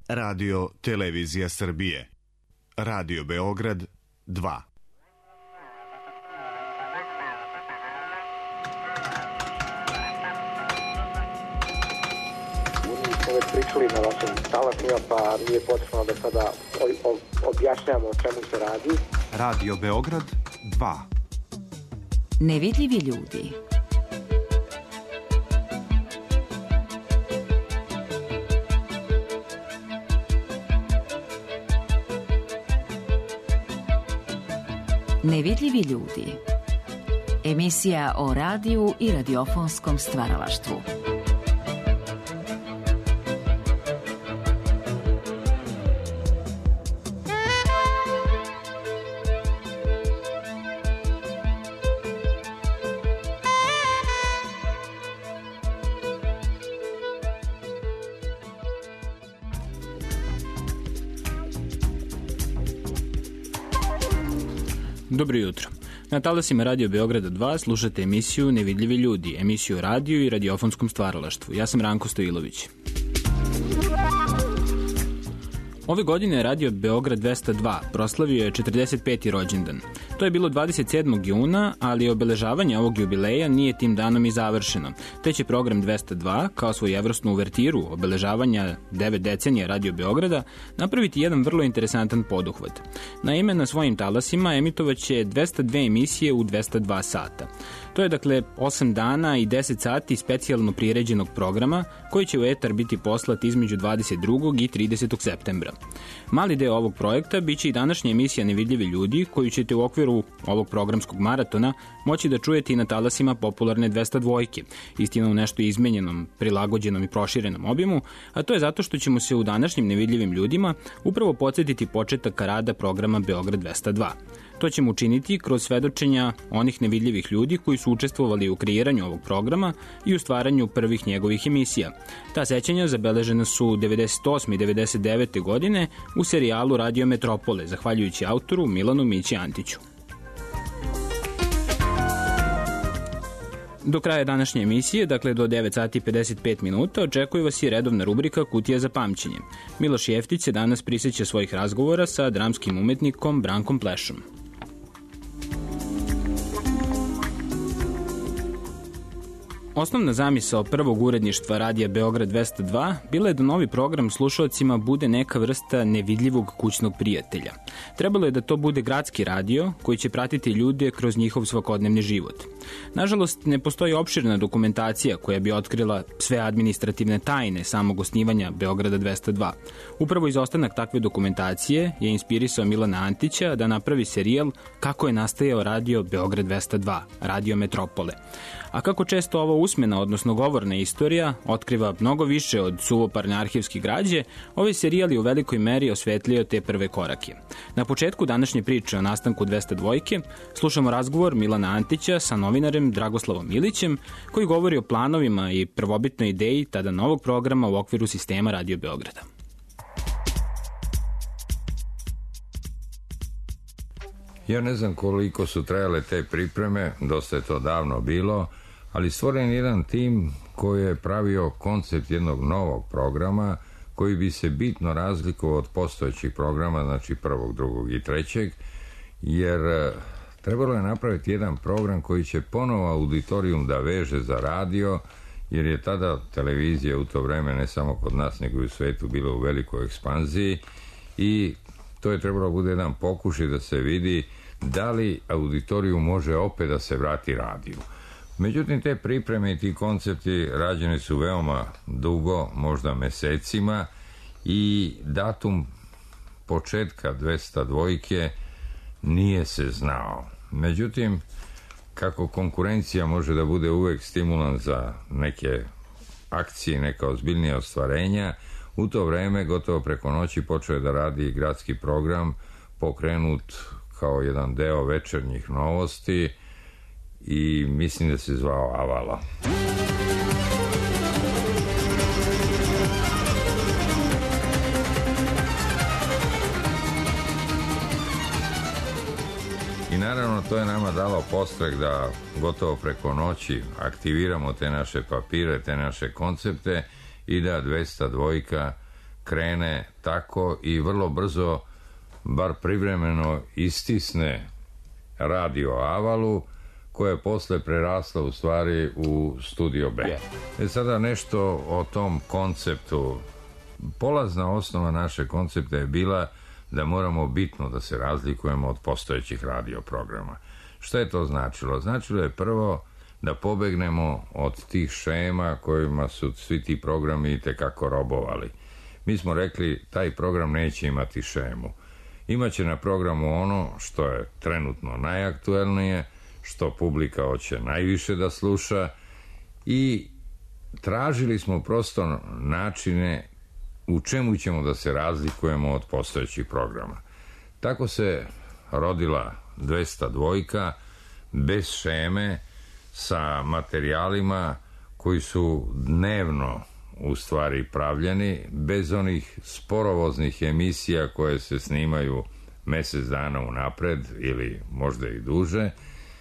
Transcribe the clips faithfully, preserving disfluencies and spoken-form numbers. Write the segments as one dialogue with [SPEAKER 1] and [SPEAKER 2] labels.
[SPEAKER 1] Radio Televizija Srbije. Radio Beograd dva.
[SPEAKER 2] Već pričali na vašim talasima, pa nije potrebno da sada objašnjamo o čemu se radi.
[SPEAKER 3] Radio Beograd dva.
[SPEAKER 4] Nevidljivi ljudi. Nevidljivi ljudi. Emisija o radiju i radiofonskom stvaralaštvu.
[SPEAKER 5] Dobro jutro. Na talasima Radio Beograda dva slušate emisiju Nevidljivi ljudi, emisiju o radiju i radiofonskom stvaralaštvu. Ja sam Ranko Stojilović. Ove godine Radio Beograd dvesta dva proslavio je četrdeset peti rođendan. To je bilo dvadeset sedmog juna, ali obeležavanje ovog jubileja nije tim danom i završeno. Te će program dvesta dva, kao svojevrsnu uvertiru obeležavanja devet decenija Radio Beograda, napraviti jedan vrlo interesantan poduhvat. Naime, na svojim talasima emitovaće dvesta dve emisije u dvesta dva sata. To je dakle osam dana i deset sati specijalno priređenog programa koji će u etar biti poslat između dvadeset drugog i tridesetog septembra. Mali deo ovog projekta biće i današnja emisija Nevidljivi ljudi koju ćete u okviru ovog programskog maratona moći da čujete i na talasima popularne dvesta dva, istina u nešto izmenjenom, prilagođenom i proširenom obimu, a to je zato što ćemo se u današnjim Nevidljivim ljudima upravo podsjetiti početaka rada programa Beograd dvesta dva. To ćemo učiniti kroz svedočenja onih nevidljivih ljudi koji su učestvovali u kreiranju ovog programa i u stvaranju prvih njegovih emisija. Ta sećanja zabeležena su devedeset osme i devedeset devete godine u serijalu Radio Metropole, zahvaljujući autoru Milanu Mići Antiću. Do kraja današnje emisije, dakle do devet sati i pedeset pet minuta, očekuje vas i redovna rubrika Kutija za pamćenje. Miloš Jeftić se danas prisjeća svojih razgovora sa dramskim umetnikom Brankom Plešom. Osnovna zamisao prvog uredništva Radija Beograd dvesta dva bila je da novi program slušalcima bude neka vrsta nevidljivog kućnog prijatelja. Trebalo je da to bude gradski radio koji će pratiti ljude kroz njihov svakodnevni život. Nažalost, ne postoji opširna dokumentacija koja bi otkrila sve administrativne tajne samog osnivanja Beograda dvesta dva. Upravo izostanak takve dokumentacije je inspirisao Milana Antića da napravi serijal Kako je nastajao radio Beograd dvesta dva, Radio Metropole. A kako često ovo usmena, odnosno govorna istorija, otkriva mnogo više od suvoparne arhivske građe, ovaj serijal je u velikoj meri osvetlio te prve korake. Na početku današnje priče o nastanku dvesta dva slušamo razgovor Milana Antića sa novinarem Dragoslavom Ilićem, koji govori o planovima i prvobitnoj ideji tada novog programa u okviru sistema Radio Beograda.
[SPEAKER 6] Ja ne znam koliko su trajale te pripreme, dosta je to davno bilo, ali stvoren je jedan tim koji je pravio koncept jednog novog programa koji bi se bitno razlikovao od postojećih programa, znači prvog, drugog i trećeg, jer trebalo je napraviti jedan program koji će ponovo auditorijum da veže za radio, jer je tada televizija u to vreme, ne samo kod nas, nego i u svetu, bila u velikoj ekspanziji i to je trebalo bude jedan pokušaj da se vidi da li auditoriju može opet da se vrati radiju. Međutim, te pripreme i ti koncepti rađeni su veoma dugo, možda mesecima, i datum početka dvesta dva nije se znao. Međutim, kako konkurencija može da bude uvek stimulan za neke akcije, neka ozbiljnija ostvarenja, u to vreme, gotovo preko noći, počeo je da radi gradski program, pokrenut kao jedan deo večernjih novosti i mislim da se zvao Avala. I naravno to je nama dalo podstrek da gotovo preko noći aktiviramo te naše papire, te naše koncepte i da dvesta dva krene tako i vrlo brzo, bar privremeno, istisne Radio Avalu, koja je posle prerasla u stvari u Studio B. E sada nešto o tom konceptu. Polazna osnova naše koncepta je bila da moramo bitno da se razlikujemo od postojećih radio programa. Šta je to značilo? Značilo je prvo da pobegnemo od tih šema kojima su svi ti programi itekako robovali. Mi smo rekli, taj program neće imati šemu. Imaće na programu ono što je trenutno najaktuelnije, što publika hoće najviše da sluša, i tražili smo prosto načine u čemu ćemo da se razlikujemo od postojećih programa. Tako se rodila dvesta dva bez šeme, sa materijalima koji su dnevno u stvari pravljeni, bez onih sporovoznih emisija koje se snimaju mesec dana unapred ili možda i duže,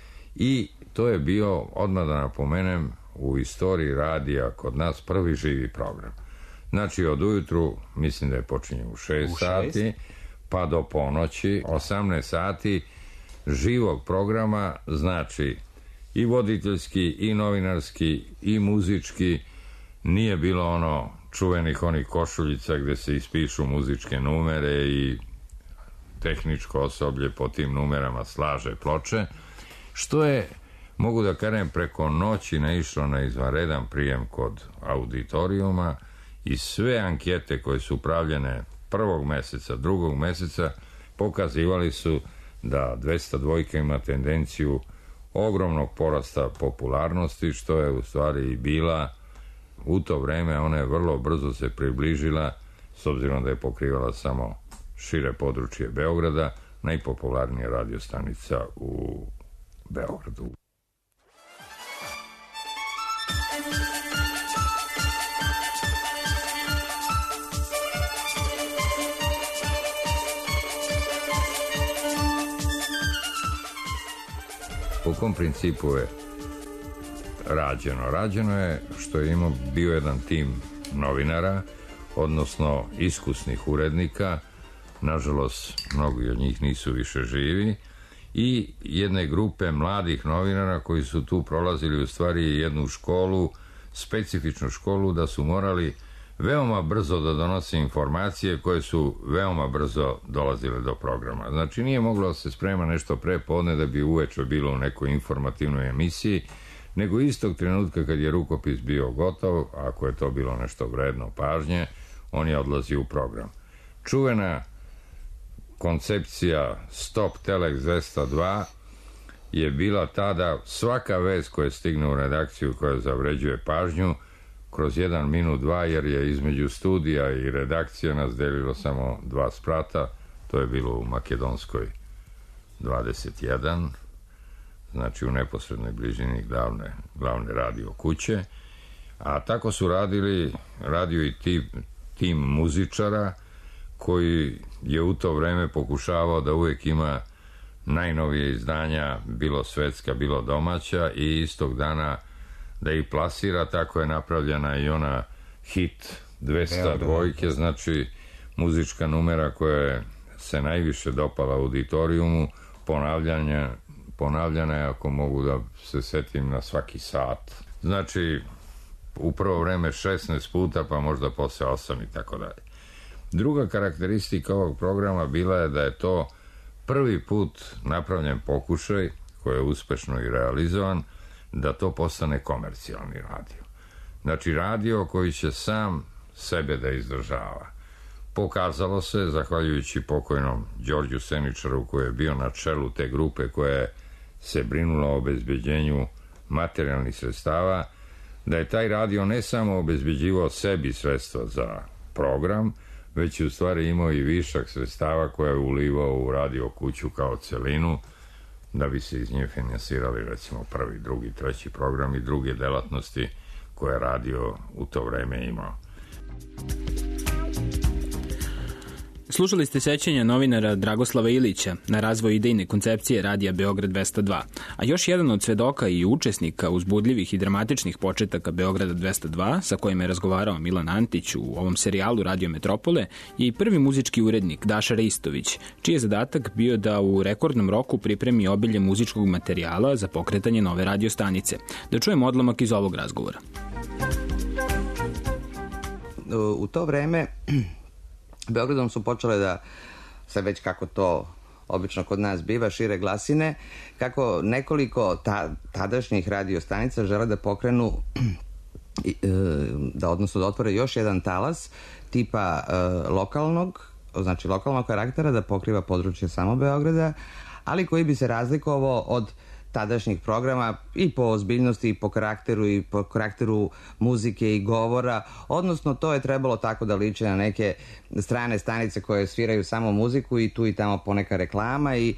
[SPEAKER 6] i to je bio, odmah da napomenem, u istoriji radija kod nas prvi živi program. Znači od ujutru, mislim da je počinje u šest sati, pa do ponoći, osamnaest sati živog programa, znači i voditeljski, i novinarski, i muzički. Nije bilo ono čuvenih onih košuljica gde se ispišu muzičke numere i tehničko osoblje po tim numerama slaže ploče, što je, mogu da kažem, preko noći naišlo na izvanredan prijem kod auditorijuma, i sve ankete koje su pravljene prvog meseca, drugog meseca, pokazivali su da dvesta dva ima tendenciju ogromnog porasta popularnosti, što je u stvari i bila u to vreme. Ona je vrlo brzo se približila, s obzirom da je pokrivala samo šire područje Beograda, najpopularnija radio stanica u Beogradu. Po kom principu je rađeno? Rađeno je što je imao bio jedan tim novinara, odnosno iskusnih urednika, nažalost mnogi od njih nisu više živi, i jedne grupe mladih novinara koji su tu prolazili u stvari jednu školu, specifičnu školu, da su morali veoma brzo da donose informacije koje su veoma brzo dolazile do programa. Znači nije moglo da se sprema nešto pre podne da bi uveče bilo u nekoj informativnoj emisiji, nego istog trenutka kad je rukopis bio gotov, ako je to bilo nešto vredno pažnje, on je odlazio u program. Čuvena koncepcija Stop Telex dvesta dva je bila ta da svaka vest koja stigne u redakciju koja zavređuje pažnju, kroz jedan minut, dva, jer je između studija i redakcija nas delilo samo dva sprata, to je bilo u Makedonskoj dvadeset jedan, znači u neposrednoj bližini glavne, glavne radio kuće, a tako su radili radio i tim, tim muzičara koji je u to vreme pokušavao da uvek ima najnovije izdanja, bilo svetska, bilo domaća, i istog dana da ih plasira. Tako je napravljena i ona hit dvesta dva, znači muzička numera koja se najviše dopala auditorijumu, ponavljanja, ponavljana je, ako mogu da se setim, na svaki sat. Znači, u prvo vreme šesnaest puta, pa možda posle osam i tako dalje. Druga karakteristika ovog programa bila je da je to prvi put napravljen pokušaj, koji je uspešno i realizovan, da to postane komercijalni radio. Znači radio koji će sam sebe da izdržava. Pokazalo se, zahvaljujući pokojnom Đorđu Seničaru, koji je bio na čelu te grupe koja se brinula o obezbeđenju materijalnih sredstava, da je taj radio ne samo obezbeđivao sebi sredstva za program, već je u stvari imao i višak sredstava koje je ulivao u radio kuću kao celinu, da bi se iz nje finansirali recimo prvi, drugi, treći program i druge delatnosti koje je radio u to vreme imao.
[SPEAKER 5] Slušali ste sećanja novinara Dragoslava Ilića na razvoj idejne koncepcije Radija Beograd dvesta dva, a još jedan od svedoka i učesnika uzbudljivih i dramatičnih početaka Beograda dvesta dva, sa kojim je razgovarao Milan Antić u ovom serijalu Radio Metropole, je i prvi muzički urednik Daša Ristović, čiji je zadatak bio da u rekordnom roku pripremi obilje muzičkog materijala za pokretanje nove radio stanice. Da čujemo odlomak iz ovog razgovora.
[SPEAKER 7] U to vreme Beogradom su počele da se već kako to obično kod nas biva, šire glasine, kako nekoliko ta, tadašnjih radio stanica žele da pokrenu da odnosno da otvore još jedan talas tipa e, lokalnog, znači lokalnog karaktera, da pokriva područje samo Beograda, ali koji bi se razlikovao od tadašnjih programa i po ozbiljnosti i po karakteru i po karakteru muzike i govora, odnosno to je trebalo tako da liči na neke strane stanice koje sviraju samo muziku i tu i tamo poneka reklama i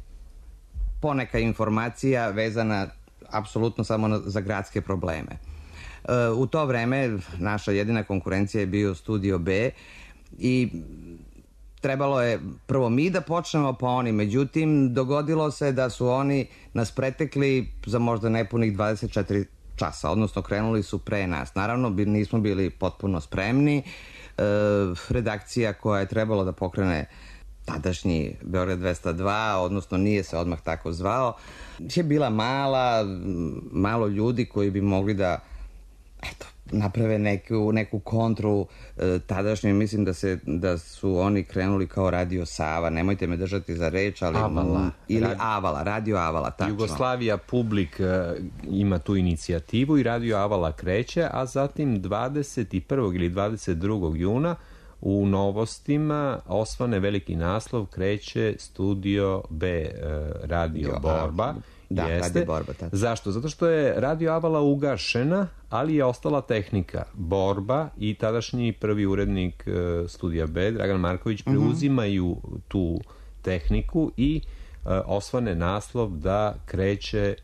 [SPEAKER 7] poneka informacija vezana apsolutno samo za gradske probleme. E, u to vreme naša jedina konkurencija je bio Studio B i trebalo je prvo mi da počnemo pa oni, međutim dogodilo se da su oni nas pretekli za možda nepunih dvadeset četiri časa, odnosno krenuli su pre nas. Naravno nismo bili potpuno spremni, e, redakcija koja je trebalo da pokrene tadašnji Beograd dvesta dva, odnosno nije se odmah tako zvao, je bila mala, malo ljudi koji bi mogli da eto, naprave neku, neku kontru e, tadašnje, mislim da se da su oni krenuli kao Radio Sava, nemojte me držati za reč, ali
[SPEAKER 8] Avala.
[SPEAKER 7] ili
[SPEAKER 8] Radio,
[SPEAKER 7] Avala, Radio Avala, tačno.
[SPEAKER 8] Jugoslavija Publik e, ima tu inicijativu i Radio Avala kreće, a zatim dvadeset prvog ili dvadeset drugog juna u Novostima osvane veliki naslov, kreće Studio B, e, Radio
[SPEAKER 7] Jo,
[SPEAKER 8] Borba.
[SPEAKER 7] Da,
[SPEAKER 8] Jeste.
[SPEAKER 7] Radio Borba. Tako.
[SPEAKER 8] Zašto? Zato što je Radio Avala ugašena, ali je ostala tehnika. Borba i tadašnji prvi urednik e, Studija B, Dragan Marković, preuzimaju uh-huh. tu tehniku i e, osvane naslov da kreće e,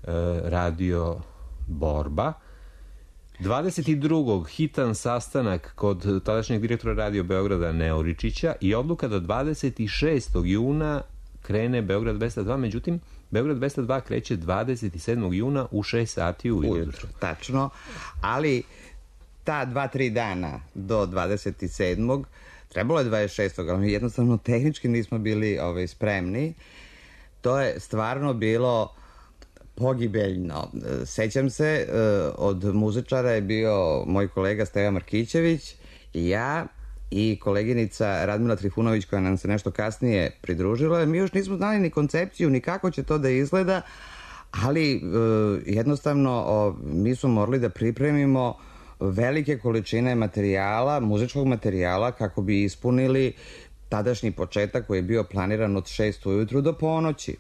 [SPEAKER 8] Radio Borba. dvadeset drugog hitan sastanak kod tadašnjeg direktora Radio Beograda Neoričića i odluka da dvadeset šestog juna krene Beograd dvesta dva, međutim Beograd dvesta dva kreće dvadeset sedmog juna u šest sati ujutro.
[SPEAKER 7] Tačno, ali ta dva, tri dana do dvadeset sedmog trebalo je dvadeset šestog ali jednostavno tehnički nismo bili ovaj, spremni. To je stvarno bilo pogibeljno. Sećam se, od muzičara je bio moj kolega Stevan Markićević i ja i koleginica Radmila Trifunović koja nam se nešto kasnije pridružila. Mi još nismo znali ni koncepciju, ni kako će to da izgleda, ali e, jednostavno o, mi smo morali da pripremimo velike količine materijala, muzičkog materijala kako bi ispunili tadašnji početak koji je bio planiran od šest ujutru do ponoći.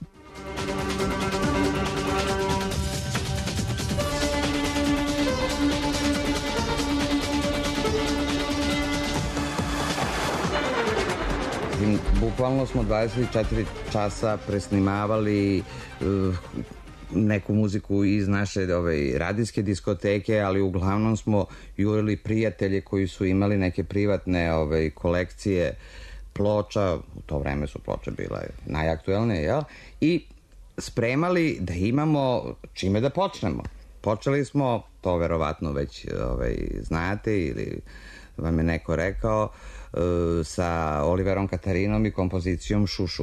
[SPEAKER 7] Bukvalno smo dvadeset četiri časa presnimavali uh, neku muziku iz naše ove, radijske diskoteke, ali uglavnom smo jurili prijatelje koji su imali neke privatne ove, kolekcije ploča, u to vreme su ploče bile najaktuelnije, jel? I spremali da imamo čime da počnemo. Počeli smo, to verovatno već ove, znate ili vam je neko rekao, sa Oliverom Katarinom i kompozicijom Šušu.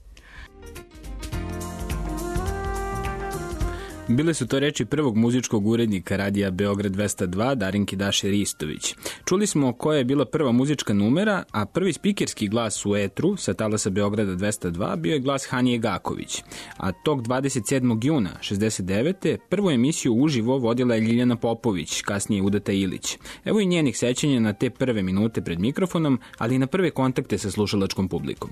[SPEAKER 5] Bile su to reči prvog muzičkog urednika Radija Beograd dvesta dva, Darinke Daše Ristović. Čuli smo koja je bila prva muzička numera, a prvi spikerski glas u etru sa talasa Beograda dvesta dva bio je glas Hanije Gaković. A tog dvadeset sedmog juna šezdeset devete prvu emisiju uživo vodila je Ljiljana Popović, kasnije Udata Ilić. Evo i njenih sećanja na te prve minute pred mikrofonom, ali i na prve kontakte sa slušalačkom publikom.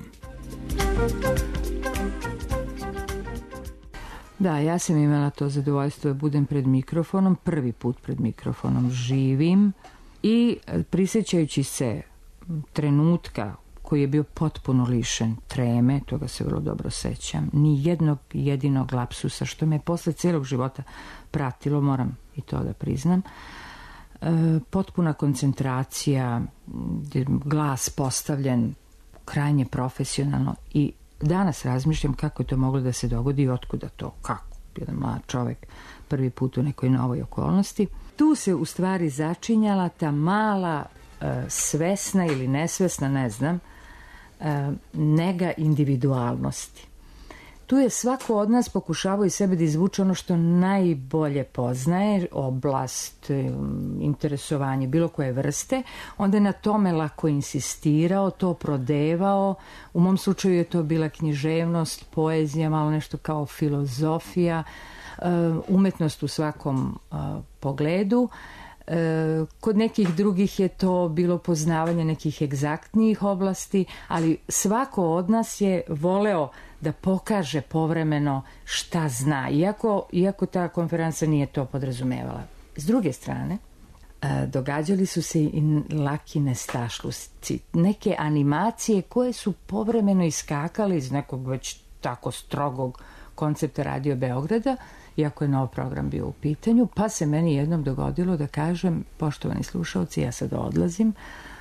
[SPEAKER 9] Da, ja sam imala to zadovoljstvo da budem pred mikrofonom, prvi put pred mikrofonom živim i prisjećajući se trenutka koji je bio potpuno lišen treme, toga se vrlo dobro sećam, ni jednog jedinog lapsusa, što me posle celog života pratilo, moram i to da priznam. E, potpuna koncentracija, glas postavljen krajnje profesionalno i danas razmišljam kako je to moglo da se dogodi i otkuda to, kako jedan mlad čovek prvi put u nekoj novoj okolnosti. Tu se u stvari začinjala ta mala e, svesna ili nesvesna, ne znam, e, nega individualnosti. Tu je svako od nas pokušavao iz sebe da izvuče ono što najbolje poznaje, oblast, interesovanje, bilo koje vrste, onda je na tome lako insistirao, to prodevao. U mom slučaju je to bila književnost, poezija, malo nešto kao filozofija, umetnost u svakom pogledu. Kod nekih drugih je to bilo poznavanje nekih egzaktnijih oblasti, ali svako od nas je voleo da pokaže povremeno šta zna, iako, iako ta konferencija nije to podrazumevala. S druge strane, događali su se i laki nestašluci, neke animacije koje su povremeno iskakale iz nekog već tako strogog koncepta Radio Beograda, iako je nov program bio u pitanju, pa se meni jednom dogodilo da kažem, poštovani slušalci, ja sad odlazim,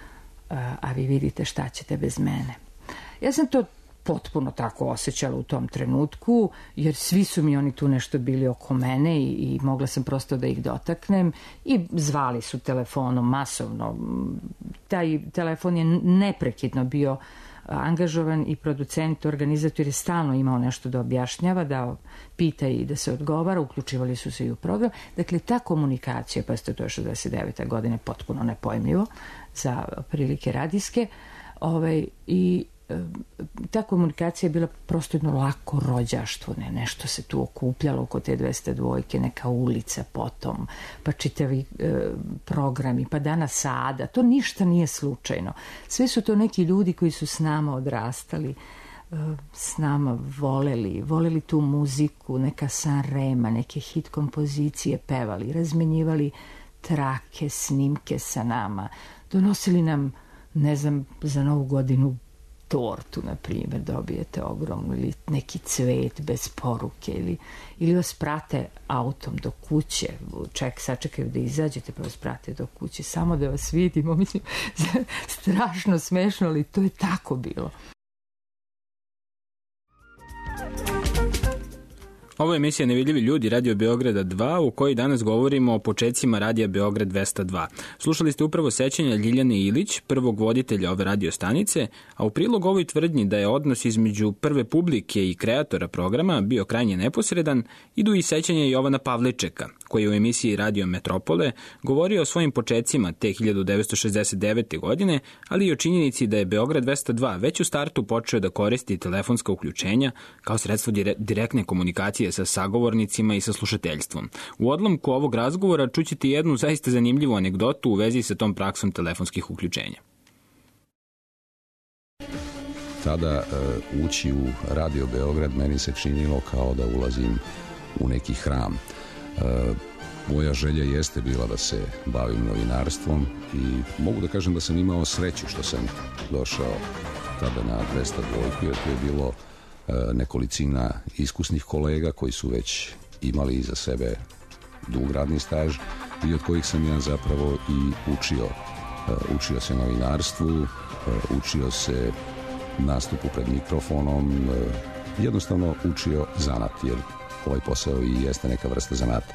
[SPEAKER 9] a vi vidite šta ćete bez mene. Ja sam to potpuno tako osjećala u tom trenutku, jer svi su mi oni tu nešto bili oko mene i, i mogla sam prosto da ih dotaknem i zvali su telefonom masovno. Taj telefon je neprekidno bio angažovan i producent, organizator je stalno imao nešto da objašnjava, da pita i da se odgovara, uključivali su se i u program. Dakle, ta komunikacija, pa ste to je šezdeset devete godine, potpuno nepojmljivo za prilike radijske, ovaj, i ta komunikacija je bila prosto jedno lako rođaštvo, ne, nešto se tu okupljalo oko te dvesta dvojke, neka ulica potom, pa čitavi e, programi, pa Dana Sada, to ništa nije slučajno. Sve su to neki ljudi koji su s nama odrastali, e, s nama voleli, voleli tu muziku, neka San Rema, neke hit kompozicije pevali, razmenjivali trake, snimke sa nama, donosili nam, ne znam, za Novu godinu tortu, na primjer, dobijete ogromnu, ili neki cvet bez poruke, ili, ili vas prate autom do kuće, ček, sačekaju da izađete pa vas prate do kuće, samo da vas vidimo, mislim, strašno smešno, ali to je tako bilo.
[SPEAKER 5] Ovo je emisija Nevidljivi ljudi Radio Beograda dva, u kojoj danas govorimo o počecima Radija Beograd dvesta dva. Slušali ste upravo sećanja Ljiljane Ilić, prvog voditelja ove radio stanice, a u prilog ovoj tvrdnji da je odnos između prve publike i kreatora programa bio krajnje neposredan, idu i sećanja Jovana Pavličeka, koji je u emisiji Radio Metropole govorio o svojim počecima te hiljadu devetsto šezdeset devete. godine, ali i o činjenici da je Beograd dvesta dva već u startu počeo da koristi telefonska uključenja kao sredstvo direktne komunikacije sa sagovornicima i sa slušateljstvom. U odlomku ovog razgovora čućete jednu zaista zanimljivu anegdotu u vezi sa tom praksom telefonskih uključenja.
[SPEAKER 10] Tada uh, ući u Radio Beograd meni se činilo kao da ulazim u neki hram. Uh, moja želja jeste bila da se bavim novinarstvom i mogu da kažem da sam imao sreću što sam došao tada na dvesta dva, jer to je bilo nekolicina iskusnih kolega koji su već imali iza sebe dug radni staž i od kojih sam ja zapravo i učio. Učio se novinarstvu, učio se nastupu pred mikrofonom, jednostavno učio zanat, jer ovaj posao i jeste neka vrsta zanata.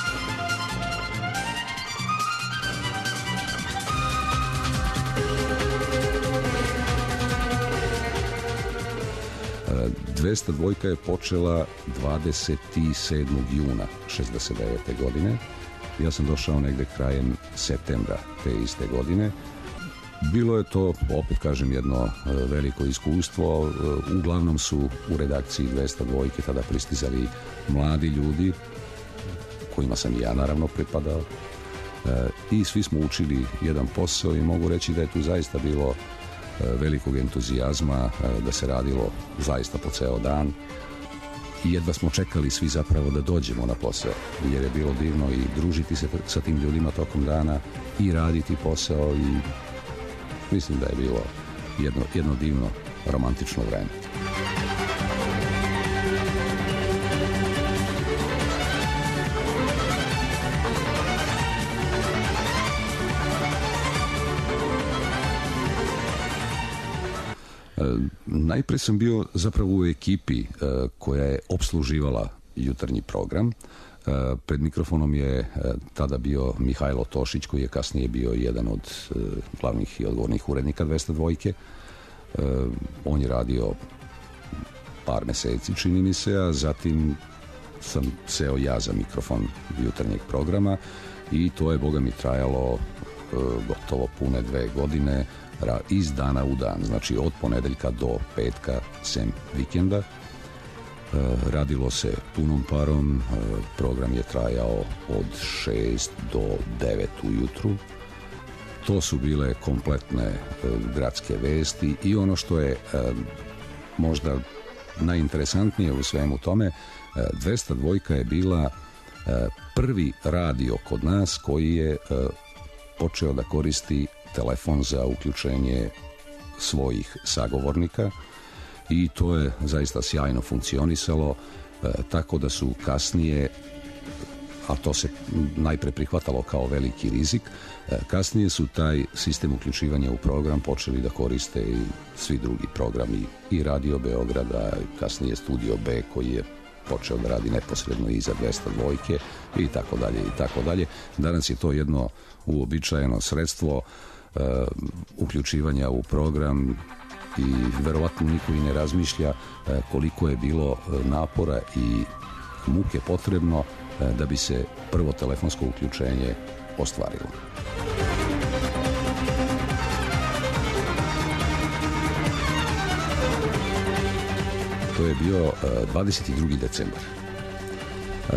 [SPEAKER 10] dvesta dva je počela dvadeset sedmog juna šezdeset devete. godine. Ja sam došao negde krajem septembra te iste godine. Bilo je to, opet kažem, jedno veliko iskustvo. Uglavnom su u redakciji dvesta dva tada pristizali mladi ljudi, kojima sam i ja naravno pripadao. I svi smo učili jedan posao i mogu reći da je tu zaista bilo velikog entuzijazma, da se radilo zaista po ceo dan i jedva smo čekali svi zapravo da dođemo na posao, jer je bilo divno i družiti se sa tim ljudima tokom dana i raditi posao i mislim da je bilo jedno, jedno divno romantično vreme. Najpre sam bio zapravo u ekipi koja je opsluživala jutarnji program. Pred mikrofonom je tada bio Mihajlo Tošić, koji je kasnije bio jedan od glavnih i odgovornih urednika dvesta dva. On je radio par meseci, čini mi se, a zatim sam seo ja za mikrofon jutarnjeg programa i to je, boga mi, trajalo gotovo pune dve godine, iz dana u dan, znači od ponedeljka do petka, sem vikenda. Radilo se punom parom, program je trajao od šest do devet ujutru. To su bile kompletne gradske vesti i ono što je možda najinteresantnije u svemu tome, dvesta dva je bila prvi radio kod nas koji je počeo da koristi telefon za uključenje svojih sagovornika i to je zaista sjajno funkcionisalo, tako da su kasnije, a to se najpre prihvatalo kao veliki rizik, kasnije su taj sistem uključivanja u program počeli da koriste i svi drugi programi, i Radio Beograda, kasnije Studio B koji je počeo da radi neposredno iza dvesta dva i tako dalje i tako dalje. Danas je to jedno uobičajeno sredstvo uh, uključivanja u program i verovatno niko i ne razmišlja uh, koliko je bilo napora i muke potrebno uh, da bi se prvo telefonsko uključenje ostvarilo. To je bio uh, dvadeset drugi decembar. Uh,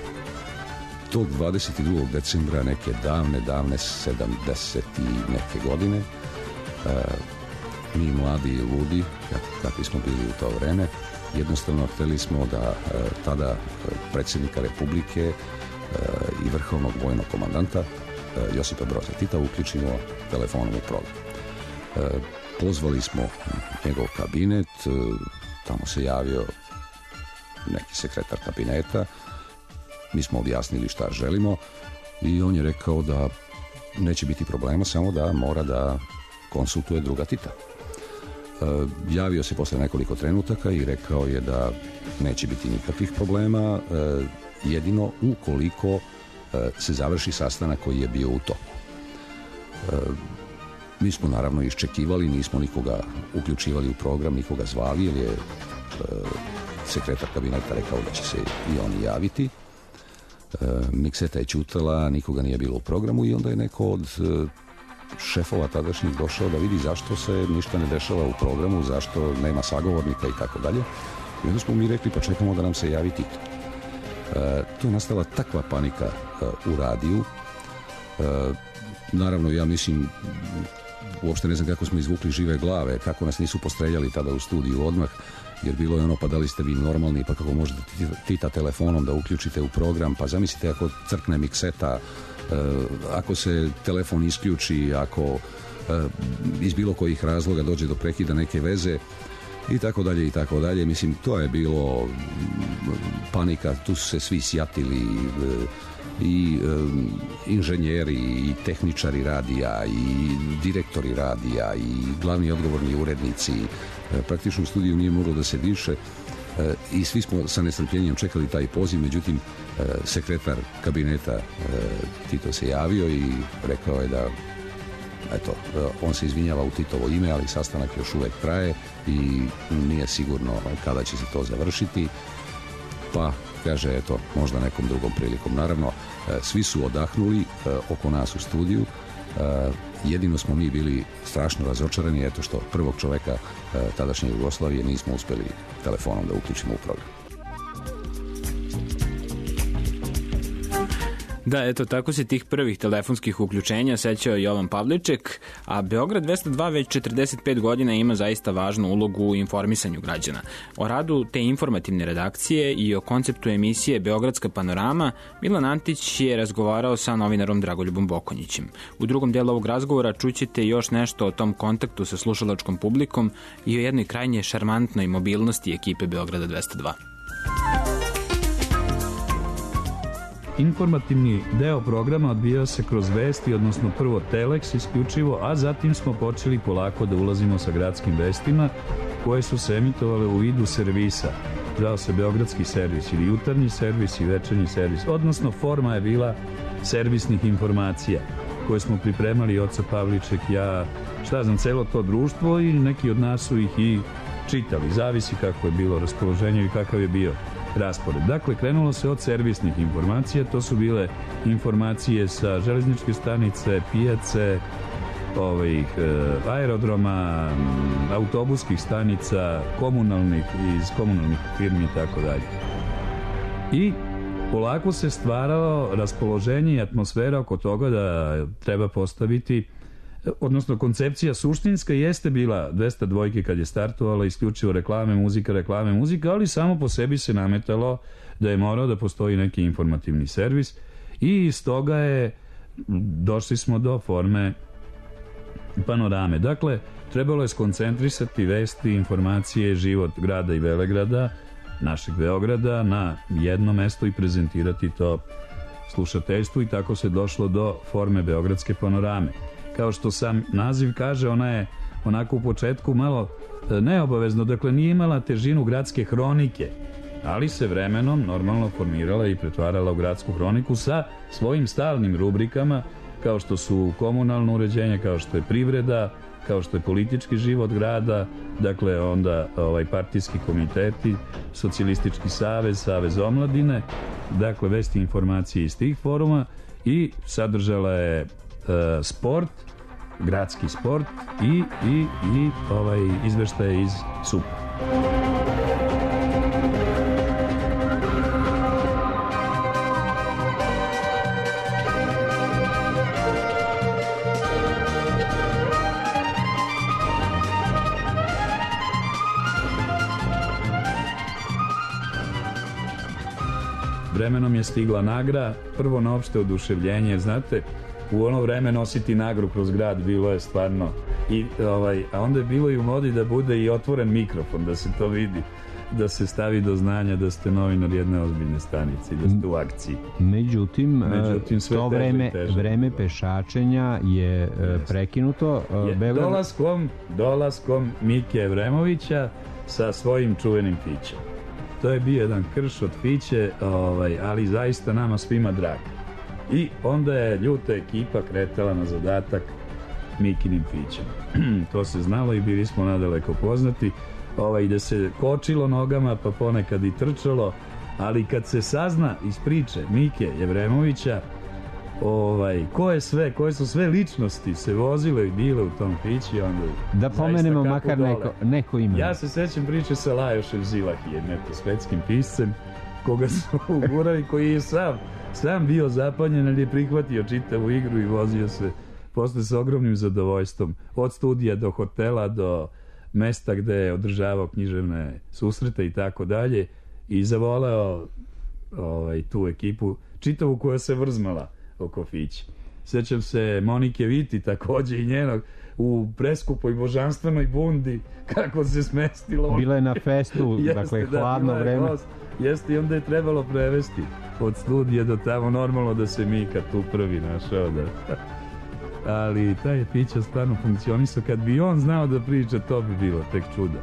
[SPEAKER 10] tog dvadeset drugog decembra neke davne, davne sedamdeset i neke godine, uh, mi mladi i ludi, kak, kakvi smo bili u to vreme, jednostavno hteli smo da uh, tada uh, predsjednika Republike uh, i vrhovnog vojnog komandanta uh, Josipa Broza Tita uključimo telefonom u program. Uh, pozvali smo njegov kabinet, uh, tamo se javio neki sekretar kabineta, mi smo objasnili šta želimo i on je rekao da neće biti problema, samo da mora da konsultuje druga Tita. E, javio se posle nekoliko trenutaka i rekao je da neće biti nikakvih problema, e, jedino ukoliko e, se završi sastanak koji je bio u toku. E, mi smo naravno iščekivali, nismo nikoga uključivali u program, nikoga zvali, jer je e, sekretar kabineta rekao da će se i oni javiti. E, Mikseta je ćutala, nikoga nije bilo u programu i onda je neko od e, šefova tadašnjih došao da vidi zašto se ništa ne dešava u programu, zašto nema sagovornika i tako dalje. I onda smo mi rekli pa čekamo da nam se javi Tito. E, tu je nastala takva panika e, u radiju. E, naravno, ja mislim, uopšte ne znam kako smo izvukli žive glave, kako nas nisu postreljali tada u studiju odmah, jer bilo je ono, pa da li ste vi normalni, pa kako možete Tita telefonom da uključite u program, pa zamislite ako crkne mikseta, ako se telefon isključi, ako iz bilo kojih razloga dođe do prekida neke veze i tako dalje i tako dalje. Mislim, to je bilo panika, tu su se svi sjatili, i inženjeri i tehničari radija i direktori radija i glavni odgovorni urednici. Praktično u studiju nije moglo da se diše i svi smo sa nestrpljenjem čekali taj poziv, međutim sekretar kabineta Tito se javio i rekao je da eto, on se izvinjava u Titovo ime, ali sastanak još uvek traje i nije sigurno kada će se to završiti, pa kaže, eto, možda nekom drugom prilikom. Naravno, svi su odahnuli oko nas u studiju, jedino smo mi bili strašno razočarani, eto što prvog čoveka tadašnje Jugoslavije nismo uspeli telefonom da uključimo u program.
[SPEAKER 5] Da, eto, tako se tih prvih telefonskih uključenja sećao Jovan Pavliček, a Beograd dvesta dva već četrdeset pet godina ima zaista važnu ulogu u informisanju građana. O radu te informativne redakcije i o konceptu emisije Beogradska panorama Milan Antić je razgovarao sa novinarom Dragoljubom Bokonjićem. U drugom delu ovog razgovora čućete još nešto o tom kontaktu sa slušalačkom publikom i o jednoj krajnje šarmantnoj mobilnosti ekipe Beograda dvesta dva.
[SPEAKER 11] informativni deo programa odvijao se kroz vesti, odnosno prvo Telex isključivo, a zatim smo počeli polako da ulazimo sa gradskim vestima koje su se emitovale u vidu servisa. Zvao se Beogradski servis ili jutarnji servis i večernji servis, odnosno forma je bila servisnih informacija koje smo pripremali Oca Pavliček, ja, šta znam, celo to društvo i neki od nas su ih i čitali. Zavisi kako je bilo raspoloženje i kakav je bio raspored. Dakle, krenulo se od servisnih informacija, to su bile informacije sa železničke stanice, pijace, ovih, eh, aerodroma, autobuskih stanica, komunalnih, iz komunalnih firmi i tako dalje. I polako se stvaralo raspoloženje i atmosfera oko toga da treba postaviti, odnosno koncepcija suštinska jeste bila dvesta dvojke kad je startovala, isključivo reklame, muzika, reklame, muzika, ali samo po sebi se nametalo da je morao da postoji neki informativni servis i iz toga je došli smo do forme panorame. Dakle, trebalo je skoncentrisati vesti, informacije, život grada i velegrada, našeg Beograda, na jedno mesto i prezentirati to slušateljstvu i tako se došlo do forme Beogradske panorame. Kao što sam naziv kaže, ona je onako u početku malo neobavezno, dakle nije imala težinu gradske hronike, ali se vremenom normalno formirala i pretvarala u gradsku hroniku sa svojim stalnim rubrikama, kao što su komunalno uređenje, kao što je privreda, kao što je politički život grada, dakle onda ovaj partijski komiteti, socijalistički savez, savez omladine, dakle vesti informacije iz tih foruma i sadržala je e, sport, gradski sport i, i, i ovaj izveštaje iz S U P-a. Vremenom je stigla nagra, prvo na opšte oduševljenje, jer znate, u ono vreme nositi nagru kroz grad bilo je stvarno, i, ovaj, a onda je bilo i u modi da bude i otvoren mikrofon, da se to vidi, da se stavi do znanja da ste novinar jedne ozbiljne stanice i da ste u akciji.
[SPEAKER 8] Međutim,
[SPEAKER 11] Međutim sve
[SPEAKER 8] to vreme, vreme pešačenja je yes. prekinuto.
[SPEAKER 11] Je, Beograd... dolaskom, dolaskom Mike Evremovića sa svojim čuvenim pićem. To je bio jedan krš od piće, ovaj, ali zaista nama svima drag. I onda je ljuta ekipa kretala na zadatak Mikinim pićem. To se znalo i bili smo nadaleko poznati, ovaj, da se kočilo nogama, pa ponekad i trčalo, ali kad se sazna iz priče Mike Evremovića, ovaj, ko je sve, koje su sve ličnosti se vozile i bile u tom pići, onda
[SPEAKER 8] da pomenemo makar neko, neko ime.
[SPEAKER 11] Ja se sećam priče sa Lajošem Zilahijem, neto svetskim piscem, koga su ugurali, koji je sam sam bio zapanjen, ali je prihvatio čitavu igru i vozio se posle s ogromnim zadovoljstvom od studija do hotela, do mesta gde je održavao književne susrete i tako dalje, i zavoleo ovaj, tu ekipu čitavu koja se vrzmala oko fića. Sećam se Monike Viti takođe i njenog u preskupoj božanstvenoj bundi, kako se smestilo.
[SPEAKER 8] Bila je na festu, jeste, dakle hladno da, vreme. Gost,
[SPEAKER 11] jeste, i onda je trebalo prevesti od studija do tamo, normalno da se Mika tu prvi našao da... ali taj je pića stvarno funkcionisao. Kad bi on znao da priča, to bi bilo tek čudo.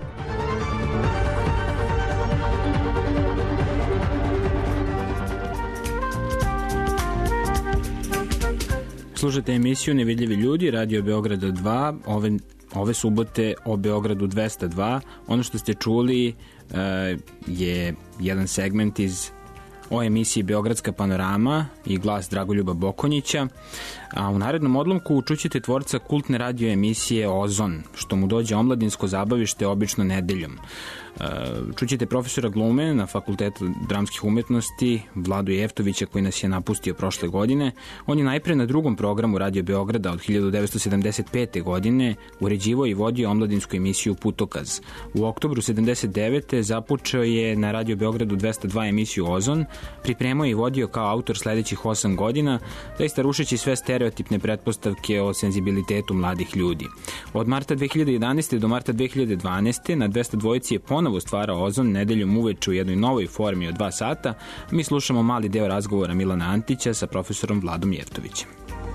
[SPEAKER 5] Slušajte emisiju Nevidljivi ljudi, Radio Beograda dva, ove, ove subote o Beogradu dvesta dva. Ono što ste čuli uh, je jedan segment iz o emisiji Beogradska panorama i glas Dragoljuba Bokonjića, a u narednom odlomku čućete tvorca kultne radio emisije Ozon, što mu dođe omladinsko zabavište obično nedeljom. Čućete profesora glume na Fakultetu dramskih umetnosti Vladu Jeftovića, koji nas je napustio prošle godine. On je najpre na drugom programu Radio Beograda od hiljadu devetsto sedamdeset pete. godine uređivao i vodio omladinsku emisiju Putokaz. U oktobru sedamdeset devete započeo je na Radio Beogradu dvesta dva emisiju Ozon Pripremao i vodio kao autor sledećih osam godina, zaista rušeći sve stereotipne pretpostavke o senzibilitetu mladih ljudi. Od marta dve hiljade jedanaeste. do marta dve hiljade dvanaeste. na dvesta dvojici je ponovo stvarao Ozon nedeljom uveče u jednoj novoj formi od dva sata, a mi slušamo mali deo razgovora Milana Antića sa profesorom Vladom Jevtovićem.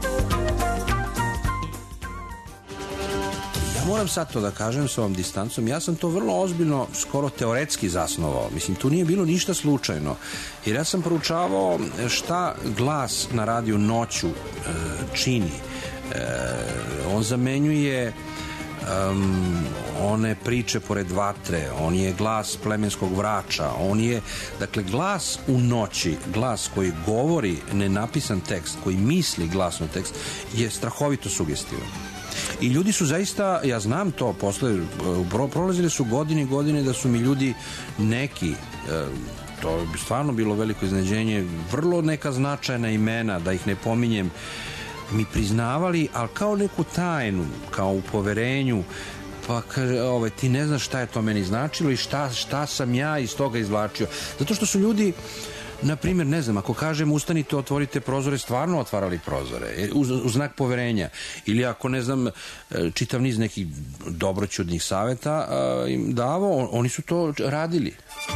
[SPEAKER 12] Moram sad to da kažem s ovom distancom, ja sam to vrlo ozbiljno, skoro teoretski zasnovao. Mislim, tu nije bilo ništa slučajno. Jer ja sam proučavao šta glas na radiju noću e, čini. E, on zamenjuje um, one priče pored vatre, on je glas plemenskog vrača, on je, dakle, glas u noći, glas koji govori nenapisan tekst, koji misli glasno tekst, je strahovito sugestivan. I ljudi su zaista, ja znam to, posle prolazili su godine i godine da su mi ljudi neki, to bi stvarno bilo veliko iznenađenje, vrlo neka značajna imena, da ih ne pominjem, mi priznavali, ali kao neku tajnu, kao u poverenju, pa kaže, ovaj, ti ne znaš šta je to meni značilo i šta, šta sam ja iz toga izvlačio. Zato što su ljudi, na primjer, ne znam, ako kažem ustanite, otvorite prozore, stvarno otvarali prozore, u, u znak poverenja. Ili ako, ne znam, čitav niz nekih dobroćudnih saveta im davao, oni su to radili.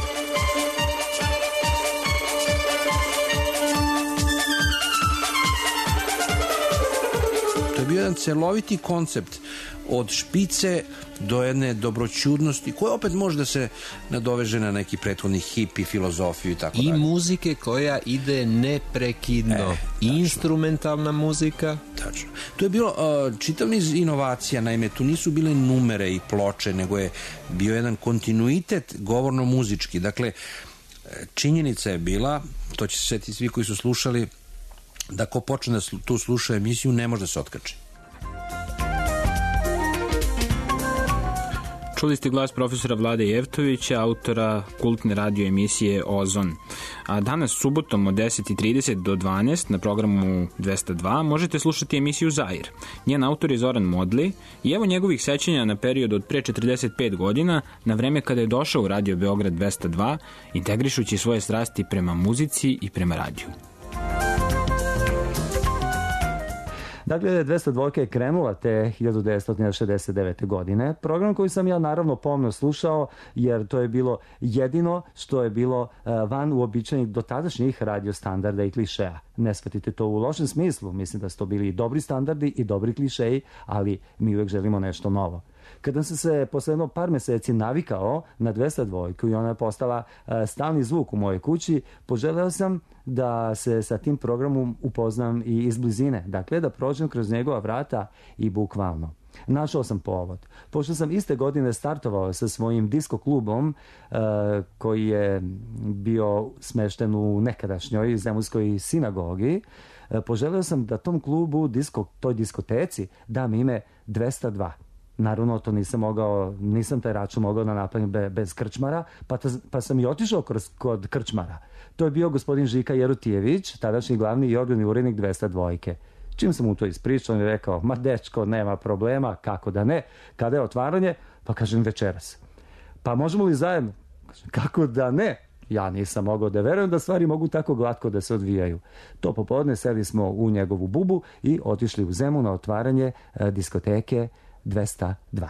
[SPEAKER 12] To je bio jedan celoviti koncept od špice do jedne dobroćudnosti, koja opet može da se nadoveže na neki prethodni hipi, filozofiju i tako
[SPEAKER 8] I
[SPEAKER 12] dalje.
[SPEAKER 8] muzike koja ide neprekidno. E, instrumentalna muzika.
[SPEAKER 12] Tačno. Tu je bilo uh, čitav niz inovacija, naime, tu nisu bile numere i ploče, nego je bio jedan kontinuitet govorno-muzički. Dakle, činjenica je bila, to će se setiti svi koji su slušali, da ko počne da tu sluša emisiju, ne može da se otkači.
[SPEAKER 5] Čuli ste glas profesora Vlade Jevtovića, autora kultne radio emisije Ozon. A danas subotom od deset i trideset do dvanaest na programu dvesta dva možete slušati emisiju Zair. Njen autor je Zoran Modli i evo njegovih sećanja na period od pre četrdeset pet godina, na vreme kada je došao u Radio Beograd dvesta dva, integrišući svoje strasti prema muzici i prema radiju.
[SPEAKER 13] Dakle, dvesta dva je krenula te hiljadu devetsto šezdeset devete. godine. Program koji sam ja naravno pomno slušao, jer to je bilo jedino što je bilo van uobičajenih dotadašnjih radio standarda i klišeja. Ne shvatite to u lošem smislu, mislim da su to bili i dobri standardi i dobri klišeji, ali mi uvek želimo nešto novo. Kada sam se posle jedno par meseci navikao na dvesta dva i ona je postala stalni zvuk u mojoj kući, poželeo sam da se sa tim programom upoznam i iz blizine, dakle da prođem kroz njegova vrata i bukvalno. Našao sam povod. Pošto sam iste godine startovao sa svojim disko klubom uh, koji je bio smešten u nekadašnjoj zemunskoj sinagogi, uh, poželeo sam da tom klubu, disko, toj diskoteci, dam ime dvesta dva. Naravno, to nisam mogao, nisam taj račun mogao da napravim be, bez krčmara, pa, ta, pa sam i otišao kroz, kod krčmara. To je bio gospodin Žika Jerutijević, tadašnji glavni i odgovorni urednik dvesta dva. Čim sam mu to ispričao, on je rekao, ma dečko, nema problema, kako da ne. Kada je otvaranje? Pa kažem, večeras. Pa možemo li zajedno? Kažem, kako da ne? Ja nisam mogao da verujem da stvari mogu tako glatko da se odvijaju. To popodne seli smo u njegovu bubu i otišli u Zemun na otvaranje e, diskoteke dvesta dva.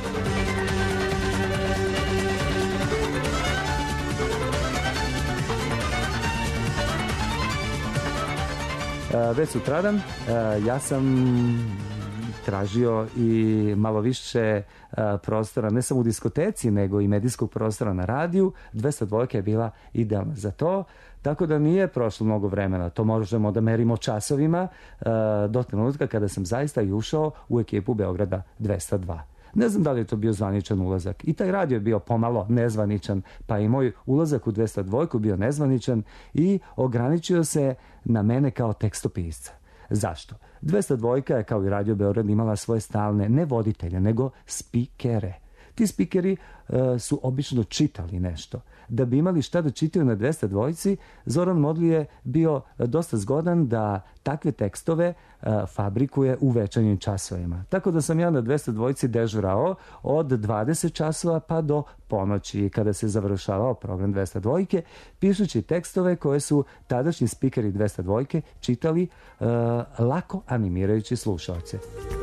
[SPEAKER 13] E, već sutradan e, ja sam tražio i malo više e, prostora, ne samo u diskoteci, nego i medijskog prostora na radiju. dvesta dva je bila idealna za to, tako da nije prošlo mnogo vremena. To možemo da merimo časovima e, do trenutka kada sam zaista i ušao u ekipu Beograda dvesta dva. Ne znam da li je to bio zvaničan ulazak. I taj radio je bio pomalo nezvaničan, pa i moj ulazak u dvesta dva bio nezvaničan i ograničio se na mene kao tekstopisca. Zašto? dvesta dva je kao i Radio Beograd imala svoje stalne, ne voditelje, nego spikere. Ti Ti spikeri uh, su obično čitali nešto. Da bi imali šta da čitaju na dvesta dvojici, Zoran Modli je bio dosta zgodan da takve tekstove uh, fabrikuje u večernjim časovima. Tako da sam ja na dvesta dvojici dežurao od dvadeset časova pa do ponoći, kada se završavao program dvesta dvojke, pišući tekstove koje su tadašnji spikeri dvesta dvojke čitali uh, lako animirajući slušalce.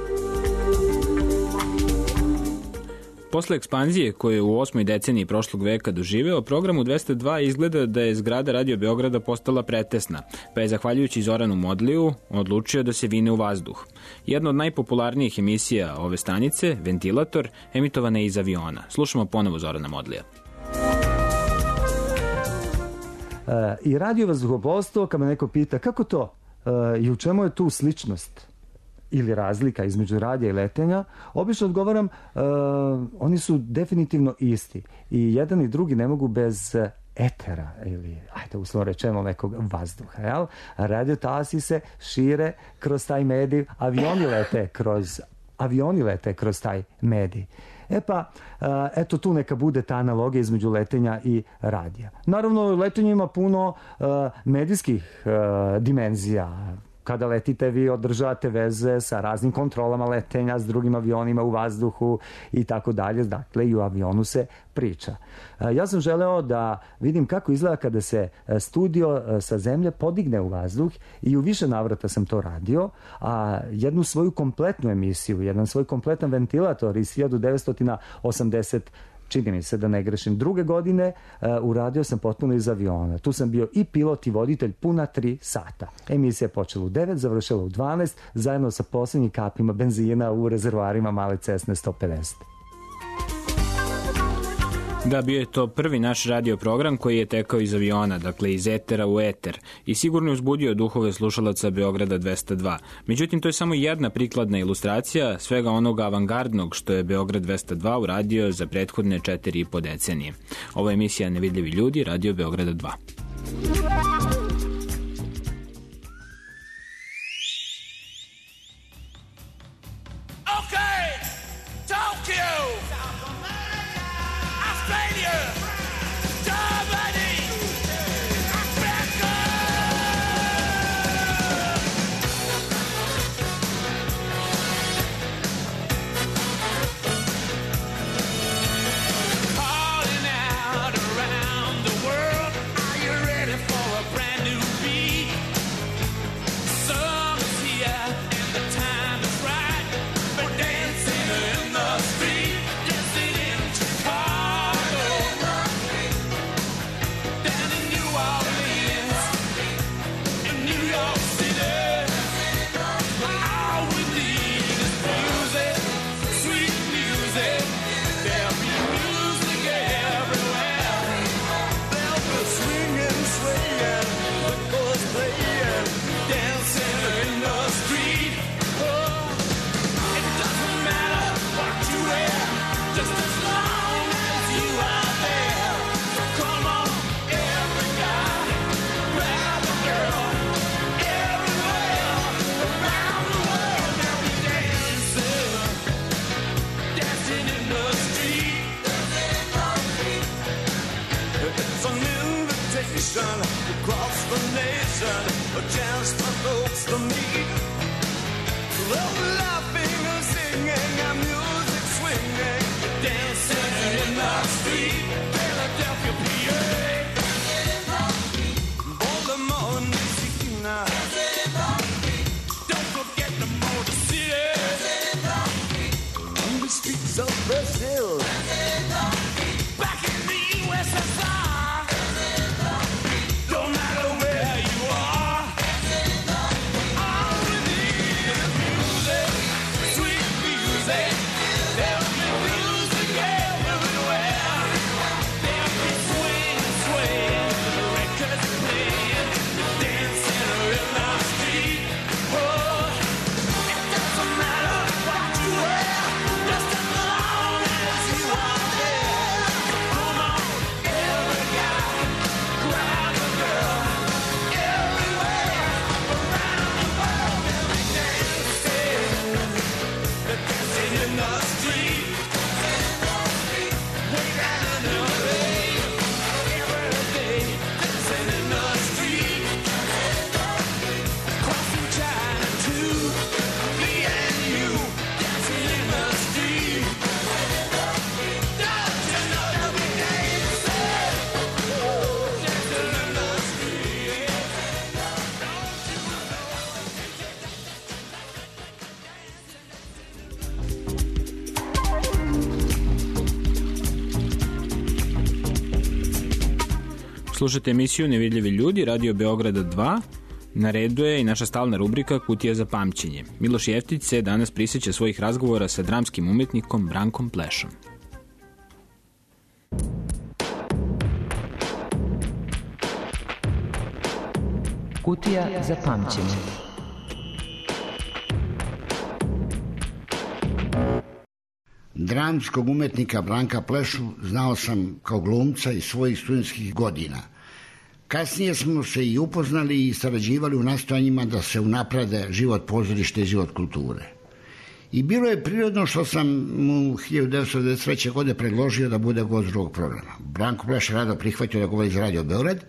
[SPEAKER 5] Posle ekspanzije koju je u osmoj deceniji prošlog veka doživeo, program u dvesta dva izgleda da je zgrada Radio Beograda postala pretesna, pa je zahvaljujući Zoranu Modliju odlučio da se vine u vazduh. Jedna od najpopularnijih emisija ove stanice, Ventilator, emitovana je iz aviona. Slušamo ponovo Zorana Modlija.
[SPEAKER 13] E, I radio vazduhoplovstvo, kad me neko pita kako to e, i u čemu je tu sličnost ili razlika između radija i letenja, obično odgovaram, uh, oni su definitivno isti i jedan i drugi ne mogu bez etera ili, ajde uslovno rečemo, nekog vazduha, jel? Radio talasi se šire kroz taj medij, avioni lete kroz, avioni lete kroz taj medij. E pa, uh, eto tu neka bude ta analogija između letenja i radija. Naravno, letenje ima puno uh, medijskih uh, dimenzija. Kada letite, vi održavate veze sa raznim kontrolama letenja, s drugim avionima u vazduhu i tako dalje. Dakle, i u avionu se priča. Ja sam želeo da vidim kako izgleda kada se studio sa zemlje podigne u vazduh i u više navrata sam to radio, a jednu svoju kompletnu emisiju, jedan svoj kompletan ventilator iz hiljadu devetsto osamdeset čini mi se da ne grešim, druge godine uh, uradio sam potpuno iz aviona. Tu sam bio i pilot i voditelj puna tri sata. Emisija je počela u devet, završila u dvanaest, zajedno sa posljednjim kapima benzina u rezervoarima male Cessne sto pedeset.
[SPEAKER 5] Da, bio je to prvi naš radio program koji je tekao iz aviona, dakle iz etera u eter, i sigurno je uzbudio duhove slušalaca Beograda dvesta dva. Međutim, to je samo jedna prikladna ilustracija svega onoga avangardnog što je Beograd dvesta dva uradio za prethodne četiri i po decenije. Ovo je emisija Nevidljivi ljudi, Radio Beograda dva.
[SPEAKER 14] Across the nation, a chance for folks to meet. Love laughing and singing and music swinging, dancing in the street, Philadelphia, P A. Baltimore, Messina. Don't forget the Motor City. On the streets of Brazil. Back in the U S S R.
[SPEAKER 5] Slušajte emisiju Nevidljivi ljudi, Radio Beograda dva. Na redu je i naša stalna rubrika Kutija za pamćenje. Miloš Jeftić se danas prisjeća svojih razgovora sa dramskim umetnikom Brankom Plešom.
[SPEAKER 15] Kutija za pamćenje.
[SPEAKER 16] Dramskog umetnika Branka Plešu znao sam kao glumca iz svojih studentskih godina. Kasnije smo se i upoznali i sarađivali u nastojanjima da se unaprede život pozorišta i život kulture. I bilo je prirodno što sam mu hiljadu devetsto devedeset treće. godine predložio da bude gost drugog programa. Branko Pleš rado prihvatio da govori za Radio Beograd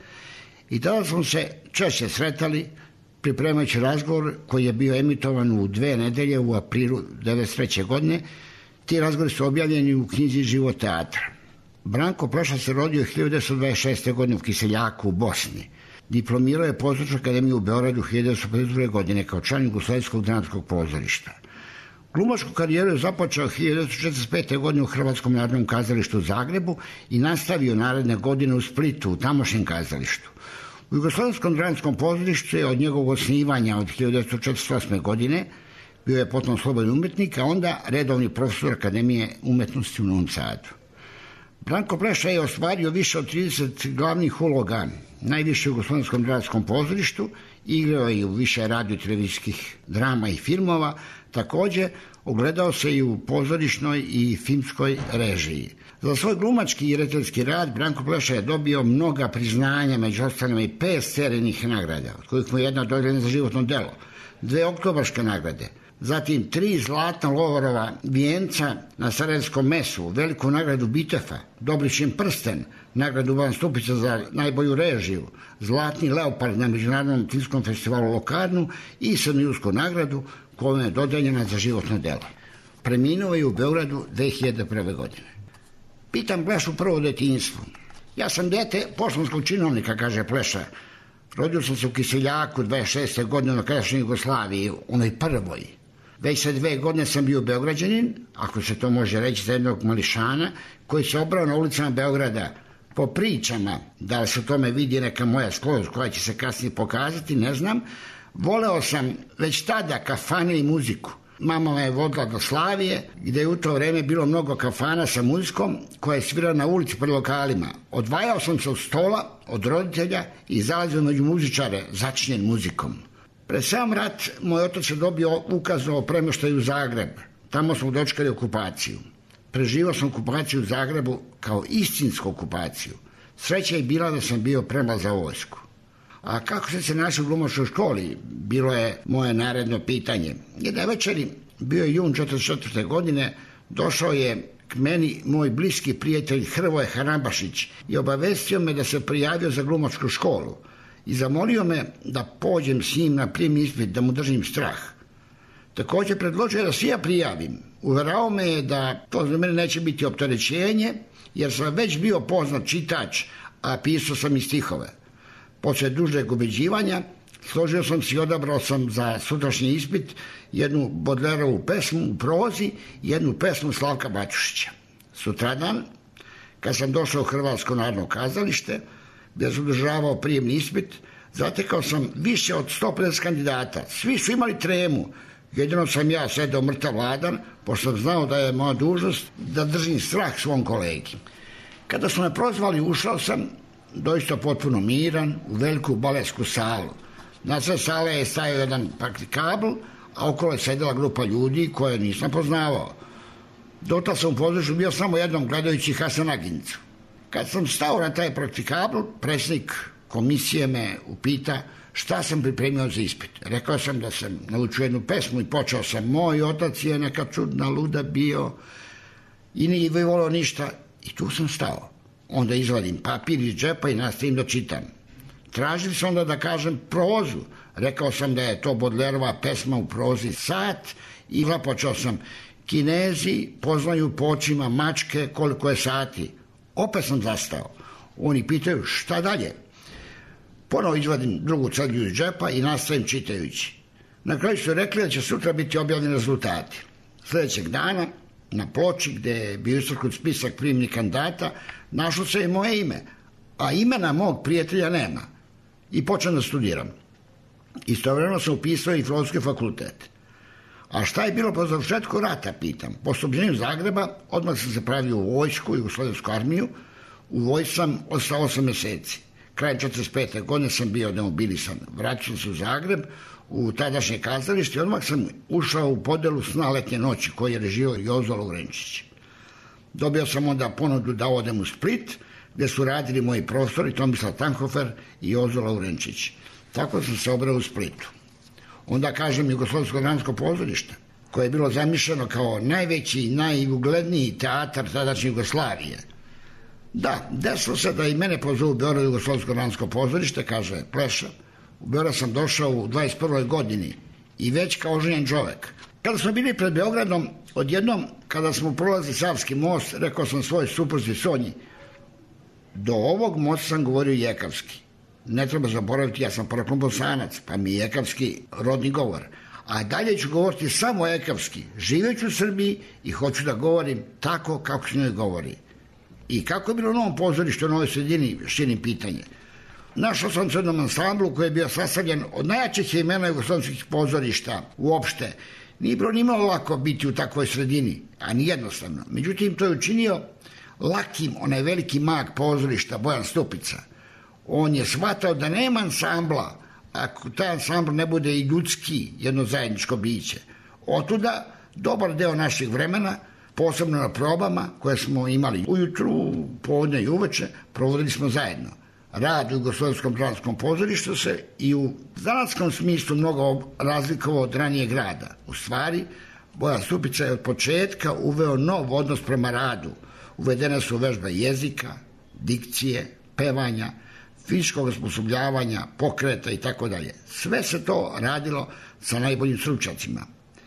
[SPEAKER 16] i tada smo se češće sretali pripremajući razgovor koji je bio emitovan u dve nedelje u aprilu devedeset treće. godine. Ti razgovori su objavljeni u knjizi Život teatra. Branko Pleša se rodio hiljadu devetsto dvadeset šeste. godine u Kiseljaku u Bosni. Diplomirao je Pozorišnu akademiju u Beogradu hiljadu devetsto pedeset druge. godine kao član Jugoslavijskog dramskog pozorišta. Glumačku karijeru je započeo hiljadu devetsto četrdeset pete. godine u Hrvatskom narodnom kazalištu u Zagrebu i nastavio naredne godine u Splitu, u tamošnjem kazalištu. U Jugoslavijskom dramskom pozorištu je od njegovog osnivanja od hiljadu devetsto četrdeset osme. godine bio je potom slobodni umetnik, a onda redovni profesor Akademije umetnosti u Novom Sadu. Branko Pleša je ostvario više od trideset glavnih uloga, najviše u Jugoslavijskom dramskom pozorištu, igrao je u više radio televizijskih drama i filmova, također ogledao se i u pozorišnoj i filmskoj režiji. Za svoj glumački i rediteljski rad Branko Pleša je dobio mnoga priznanja, među ostalima i pet serijnih nagrada, od kojih mu je jedna dodijeljena za životno delo, dve oktobarske nagrade, zatim tri zlatna Lovorova vijenca na Sarajevskom mesu, veliku nagradu Bitefa, Dobrišin prsten, nagradu Van Stupića za najbolju režiju, zlatni Leopard na Međunarodnom filmskom festivalu Lokarnu i Srednjojursku nagradu koja je dodeljena za životno delo. Preminuo je u Beogradu dve hiljade prve. godine. Pitam Plešu prvo o detinjstvu. Ja sam dete poštanskog činovnika, kaže Pleša. Rodio sam se u Kiseljaku dvadeset šeste. godine na krajšnjoj Jugoslaviji, onoj prvoj. Već sa dve godine sam bio Beograđanin, ako se to može reći, za jednog mališana, koji se obrao na ulicama Beograda. Po pričama, da li se u tome vidi neka moja sklonost koja će se kasnije pokazati, ne znam, voleo sam već tada kafane i muziku. Mama me je vodila do Slavije, gdje je u to vreme bilo mnogo kafana sa muzikom koja je svirala na ulici pred lokalima. Odvajao sam se od stola, od roditelja i zalazio među muzičare začinjen muzikom. Pred sam rat moj otac je dobio ukaz o premještaju u Zagreb. Tamo smo dočekali okupaciju. Preživao sam okupaciju u Zagrebu kao istinsku okupaciju. Sreća je bila da sam bio premal za vojsku. A kako sam se našao u glumačkoj školi, bilo je moje naredno pitanje. Jedne večeri, bio je jun četrdeset četvrte. godine, došao je k meni moj bliski prijatelj Hrvoje Harambašić i obavestio me da se prijavio za glumačku školu i zamolio me da pođem s njim na prijemni ispit, da mu držim strah. Također predložio da se ja prijavim. Uverao me je da to za mene neće biti opterećenje, jer sam već bio poznat čitač, a pisao sam i stihove. Poslije dužeg ubeđivanja, složio sam se i odabrao sam za sutrašnji ispit jednu Bodlerovu pesmu u prozi i jednu pesmu Slavka Batušića. Sutradan, kad sam došao u Hrvatsko narodno kazalište, gdje sam održavao prijemni ispit, zatekao sam više od sto pedeset kandidata. Svi su imali tremu. Jedino sam ja sedao mrtav ladan, pošto sam znao da je moja dužnost da držim strah svom kolegi. Kada su me prozvali, ušao sam, doista potpuno miran, u veliku baletsku salu. Na sve sale je stajao jedan praktikabl, a okolo je sedela grupa ljudi koje nisam poznavao. Dotad sam u pozorištu bio samo jednom gledajući Hasanagincu. Kad sam stao na taj praktikabl, predsjednik komisije me upita šta sam pripremio za ispit. Rekao sam da sam naučio jednu pesmu i počeo sam: moj otac je neka čudna luda bio i nije volio ništa. I tu sam stao. Onda izvadim papir iz džepa i nastavim da čitam. Tražili sam onda da kažem prozu. Rekao sam da je to Bodlerova pesma u prozi Sat i započeo sam: Kinezi poznaju po očima mačke koliko je sati. Opet sam zastao. Oni pitaju šta dalje. Ponovo izvadim drugu cedlju iz džepa i nastavim čitajući. Na kraju su rekli da će sutra biti objavljeni rezultati. Sljedećeg dana na ploči gdje je bio istaknut spisak primljenih kandidata našlo se i moje ime, a imena mog prijatelja nema. I počnem da studiram. Istovremeno sam upisao i Filozofski fakultet. A šta je bilo po završetku rata, pitam. Po oslobođenju Zagreba odmah sam se pravio u vojsku, Jugoslavensku armiju. U vojsku sam ostao osam meseci. Krajem četrdeset pete godine sam bio demobilisan. Vratio sam se u Zagreb, u tadašnje kazalište i odmah sam ušao u podelu Sna letnje noći koji je režio Jozo Lovrenčić. Dobio sam onda ponudu da odem u Split, gdje su radili moji profesori Tomislav Tanhofer i Jozo Lovrenčić. Tako sam se obrao u Splitu. Onda kažem Jugoslovensko dramsko pozorište, koje je bilo zamišljeno kao najveći i najugledniji teatar tadašnje Jugoslavije. Da, desilo se da i mene pozovu u Beograd Jugoslovensko dramsko pozorište, kaže Pleša. U Beograd sam došao u dvadeset prvoj godini i već kao oženjen čovek. Kada smo bili pred Beogradom, odjednom, kada smo prolazili Savski most, rekao sam svoj supruzi Sonji, do ovog mosta sam govorio jekavski. Ne treba zaboraviti, ja sam poreklom Bosanac, pa mi je jekavski rodni govor. A dalje ću govoriti samo jekavski. Živeću u Srbiji i hoću da govorim tako kako se njoj govori. I kako je bilo u Novom pozorištu, u Novoj sredini, širim pitanje. Našao sam se u jednom ansamblu koji je bio sastavljen od najjačih imena jugoslovenskih pozorišta uopšte. Nije bilo ni malo lako biti u takvoj sredini, a ni jednostavno. Međutim, to je učinio lakim onaj veliki mag pozorišta, Bojan Stupica. On je shvatao da nema ansambla ako taj ansambl ne bude i ljudski, jedno zajedničko biće. Otuda, dobar deo naših vremena, posebno na probama koje smo imali ujutru, podne i uveče, provodili smo zajedno. Rad u Jugoslovenskom dramskom pozorištu se i u zanatskom smislu mnogo razlikovao od ranijeg rada. U stvari, Bojan Stupica je od početka uveo nov odnos prema radu. Uvedene su vežbe jezika, dikcije, pevanja, fizičkog osposobljavanja, pokreta i tako dalje. Sve se to radilo sa najboljim stručnjacima.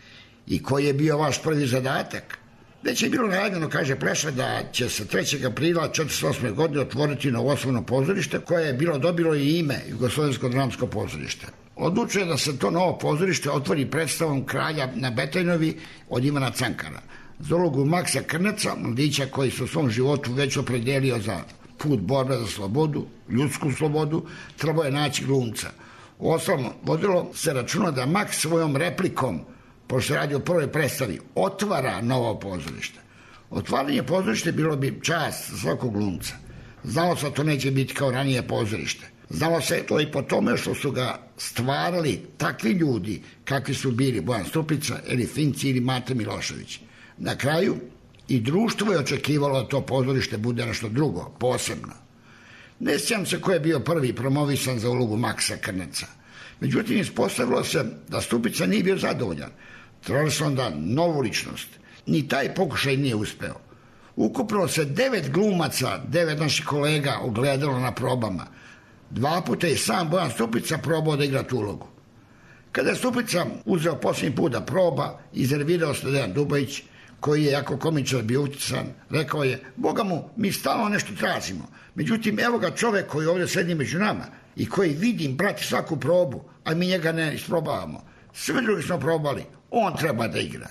[SPEAKER 16] I koji je bio vaš prvi zadatak? Već je bilo najavljeno, kaže Pleša, da će se trećeg aprila četrdeset osme godine otvoriti novoslovno pozorište koje je bilo dobilo i ime Jugoslovensko dramsko pozorište. Odlučuje da se to novo pozorište otvori predstavom Kralja na Betajnovi od Ivana Cankara. Za ulogu Maksa Krneca, mladića koji se u svom životu već opredelio za put borbe za slobodu, ljudsku slobodu, trebao je naći glumca. Uostalom, vodilo se računa da Maks svojom replikom, pošto se radi o prvoj predstavi, otvara novo pozorište. Otvaranje pozorište bilo bi čast za svakog glumca. Znalo se da to neće biti kao ranije pozorište. Znalo se to i po tome što su ga stvarali takvi ljudi kakvi su bili Bojan Stupica, ili Finci ili Mate Milošević. Na kraju, i društvo je očekivalo da to pozorište bude nešto drugo, posebno. Ne sjećam se ko je bio prvi promovisan za ulogu Maksa Krneca. Međutim, ispostavilo se da Stupica nije bio zadovoljan. Trebali su onda novu ličnost. Ni taj pokušaj nije uspeo. Ukupno se devet glumaca, devet naših kolega ogledalo na probama. Dva puta je sam Bojan Stupica probao da igra tu ulogu. Kada je Stupica uzeo posljednji put da proba, iznervirao se Dejan Dubajić, koji je jako komičar bio utican, rekao je, Boga mu, mi stalno nešto tražimo. Međutim, evo ga čovek koji ovdje sedi među nama i koji vidim, prati svaku probu, a mi njega ne isprobavamo. Sve drugi smo probali, on treba da igra.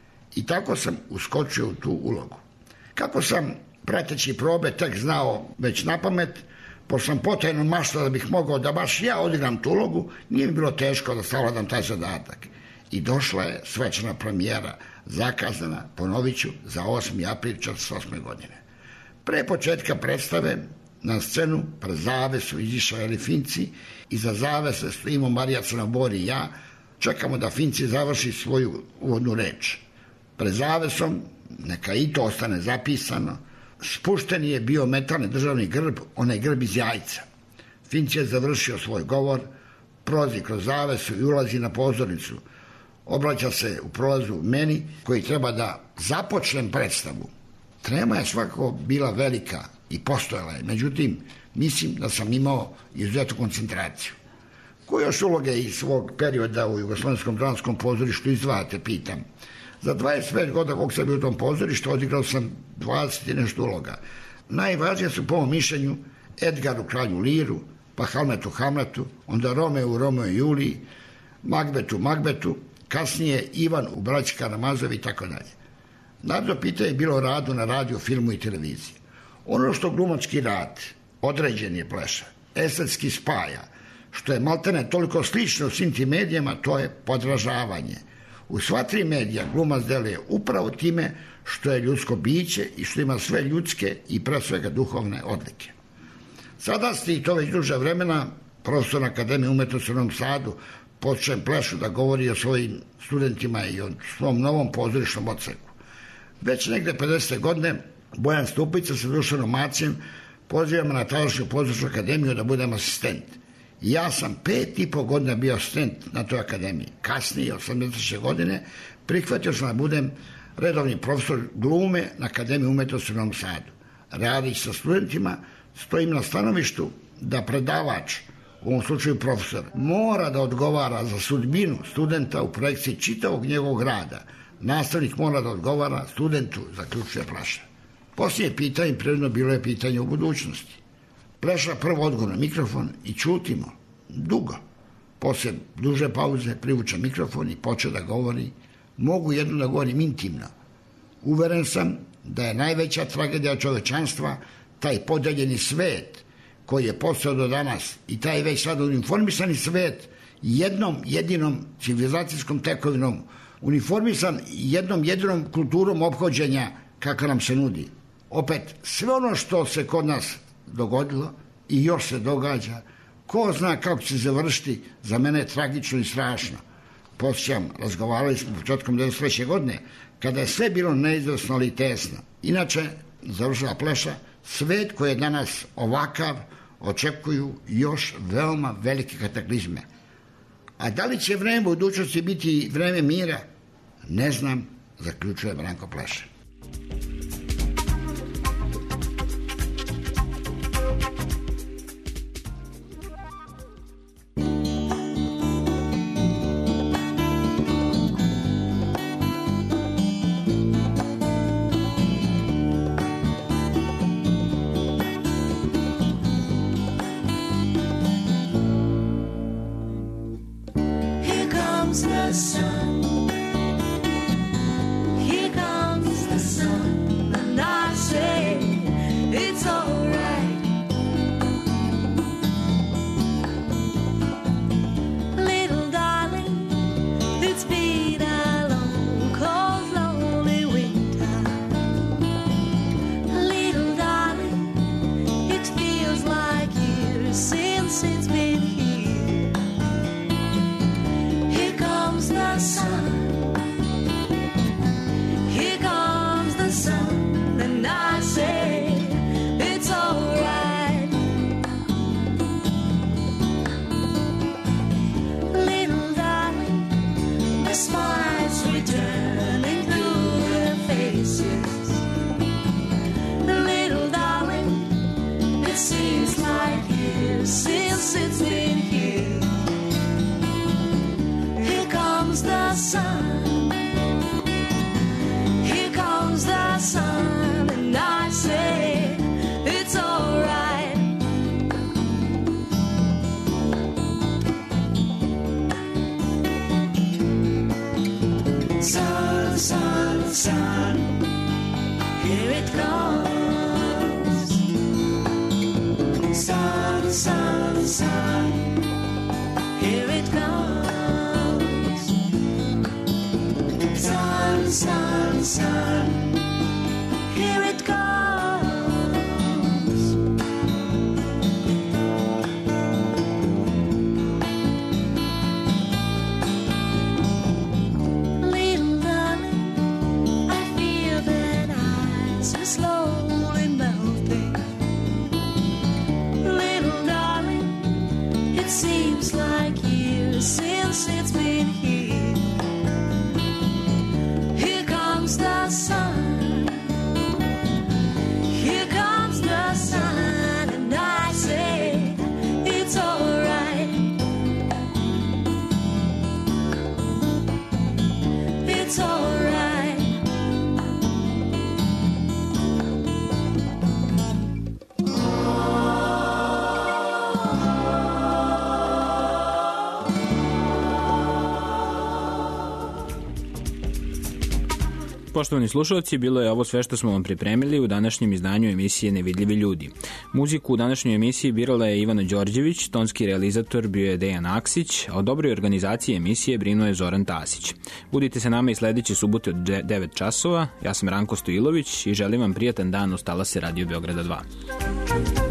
[SPEAKER 16] I tako sam uskočio u tu ulogu. Kako sam, prateći probe, tek znao već na pamet, pošto sam potajno maštao da bih mogao da baš ja odigram tu ulogu, nije mi bilo teško da savladam taj zadatak. I došla je svečana premijera, zakazana, ponovit ću, za osmi april četrdeset osme godine. Pre početka predstave na scenu pred zavesu izišao Finci i za zavese stojimo Marija Crnobori i ja, čekamo da Finci završi svoju uvodnu reč. Pred zavesom, neka i to ostane zapisano, spušten je bio metalni državni grb, onaj grb iz jajca. Finci je završio svoj govor, prolazi kroz zavesu i ulazi na pozornicu. Obraća se u prolazu meni koji treba da započnem predstavu. Trema je svakako bila velika i postojala je, međutim, mislim da sam imao izuzetnu koncentraciju. Koje još uloge iz svog perioda u Jugoslovenskom dramskom pozorištu izdvajate, pitam. Za dvadeset pet godina kog sam bio u tom pozorištu odigrao sam dvadeset i nešto uloga. Najvažnije su po mom mišljenju Edgaru Kralju Liru, pa Hamletu Hamletu, onda Romeo u Romeo i Juliji, Magbetu Magbetu, kasnije Ivan u Braći Karamazovi i tako dalje. Naravno, pitanje je bilo o radu na radiju, filmu i televiziji. Ono što glumački rad određen je pleša, estetski spaja, što je maltene toliko slično u svim tim medijama, to je podražavanje. U sva tri medija glumac deluje upravo time što je ljudsko biće i što ima sve ljudske i pre svega duhovne odlike. Sada ste, i to već duže vremena, profesor na Akademiji umetnosti u Novom Sadu, počnem plešu da govori o svojim studentima i o svom novom pozorišnom odseku. Već negde pedesete godine Bojan Stupica sa Dušanom Macijem pozivamo na tadašnju pozorišnu akademiju da budem asistent. Ja sam pet i po godina bio asistent na toj akademiji. Kasnije, osamdeset godine, prihvatio sam da budem redovni profesor glume na Akademiji umetnosti u Novom Sadu. Radić sa studentima, stojim na stanovištu da predavač, u ovom slučaju profesor, mora da odgovara za sudbinu studenta u projekciji čitavog njegovog rada. Nastavnik mora da odgovara studentu, zaključuje Pleša. Poslije pitanje, prirodno bilo je pitanje u budućnosti. Pleša prvo odgovor na mikrofon i čutimo, dugo. Poslije duže pauze privuče mikrofon i poče da govori. Mogu jedno da govorim intimno. Uveren sam da je najveća tragedija čovečanstva taj podeljeni svet koji je postao do danas i taj već sad uniformisani svet jednom jedinom civilizacijskom tekovinom, uniformisan jednom jedinom kulturom ophođenja kakva nam se nudi. Opet, sve ono što se kod nas dogodilo i još se događa, ko zna kako će se završiti, za mene je tragično i strašno. Posjećam, razgovarali smo početkom devedeset treće godine, kada je sve bilo neizvesno, ali i tesno. Inače, završila Pleša, svet koji je danas ovakav, očekuju još veoma velike kataklizme. A da li će vreme budućnosti biti vreme mira? Ne znam, zaključuje Branko Pleša.
[SPEAKER 14] It's been here. Here comes the sun.
[SPEAKER 5] Poštovani slušalci, bilo je ovo sve što smo vam pripremili u današnjem izdanju emisije Nevidljivi ljudi. Muziku u današnjoj emisiji birala je Ivana Đorđević, tonski realizator bio je Dejan Aksić, a o dobroj organizaciji emisije brinuo je Zoran Tasić. Budite se nama i sledeće subote od devet časova. Ja sam Ranko Stojilović i želim vam prijatan dan uz talase Radio Beograda dva.